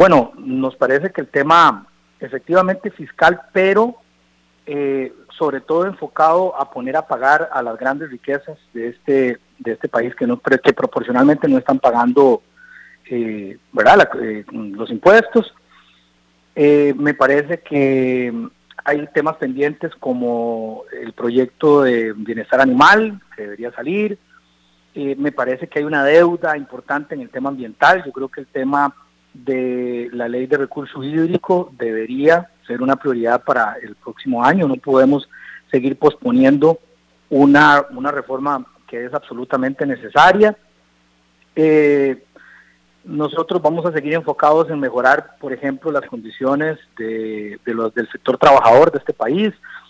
Bueno, nos parece que el tema efectivamente fiscal, pero sobre todo enfocado a poner a pagar a las grandes riquezas de este país que proporcionalmente no están pagando ¿verdad? Los impuestos. Me parece que hay temas pendientes como el proyecto de bienestar animal que debería salir. Me parece que hay una deuda importante en el tema ambiental. Yo creo que el tema de la ley de recurso hídrico debería ser una prioridad para el próximo año. No podemos seguir posponiendo una reforma que es absolutamente necesaria. Nosotros vamos a seguir enfocados en mejorar, por ejemplo, las condiciones del sector trabajador de este país.